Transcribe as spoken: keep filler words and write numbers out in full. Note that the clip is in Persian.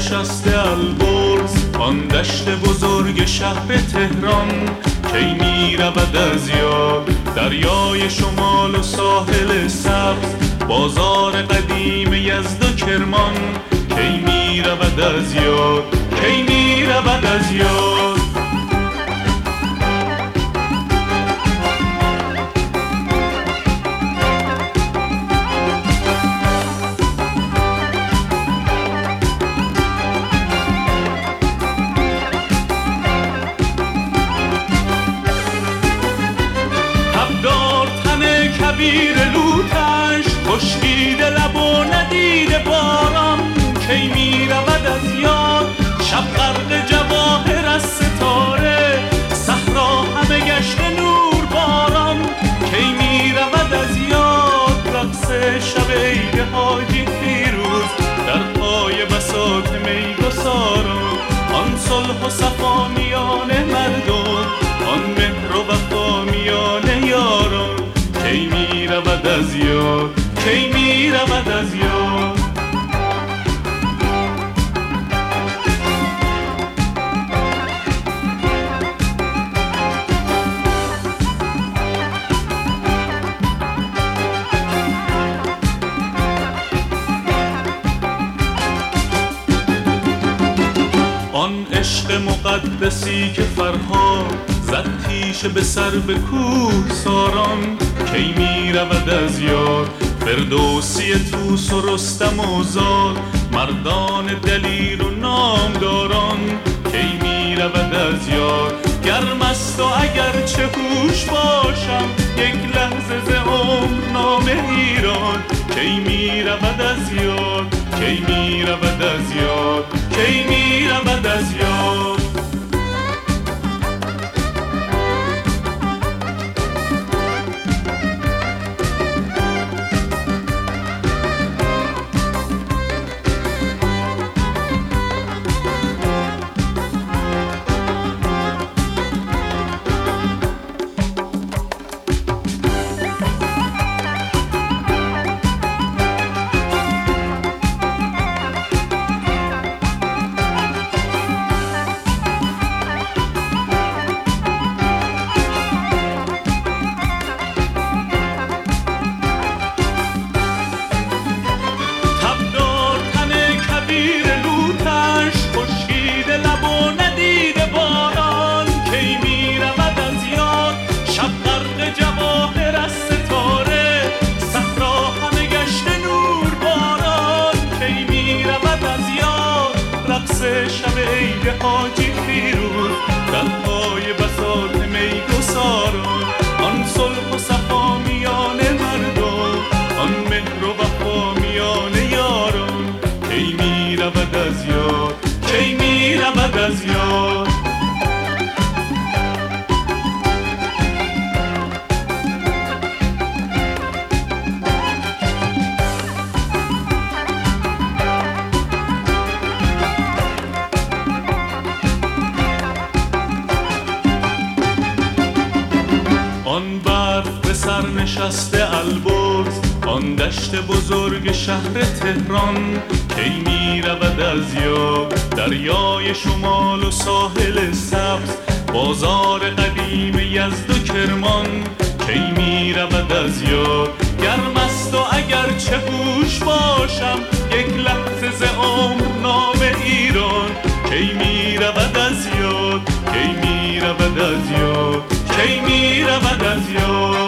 نشسته البرز آن دشت بزرگ شهر تهران، کی می رود از یاد دریای شمال و ساحل سبز، بازار قدیم یزد و کرمان، کی می رود از یاد، کی می رود از یاد. کبیر لوتش خشکیده لب و ندیده باران، کی می رود از یاد شب غرق جواهر از ستاره، صحرا همه گشت نور باران، کی می رود از یاد رقص شب عید حاجی فیروز در پای بساط میگساران، آن صلح و صفا میان مردم، آن مهر و وفا میان یاران، کی می رود از یاد، کی می رود از یاد. آن عشق مقدسی که فرهاد زد تیشه به سر به کوه ساران، کی می رود از یاد فردوسی طوس و رستم و زال، مردان دلیر و نامداران، کی می رود از یاد گرم است و اگر چه هوش باشم یک لحظه ز عمر نام ایران، کی می رود از یاد، کی می رود از یاد، کی می رود از یاد. شب عید حاجی فیروز در پای بساط میگساران، آن صلح و صفا میان مردم، آن مهر و وفا میان یاران، کی می رود از یاد، کی می رود از یاد. آن برف به سر نشسته البرز آن دشت بزرگ شهر تهران، کی می رود از یاد دریای شمال و ساحل سبز، بازار قدیم یزد و کرمان، کی می رود از یاد گرم است و اگر چه هوش باشم یک لحظه ز عمر نام ایران، کی می رود از یاد، کی می رود از یاد، کی می رود از یاد.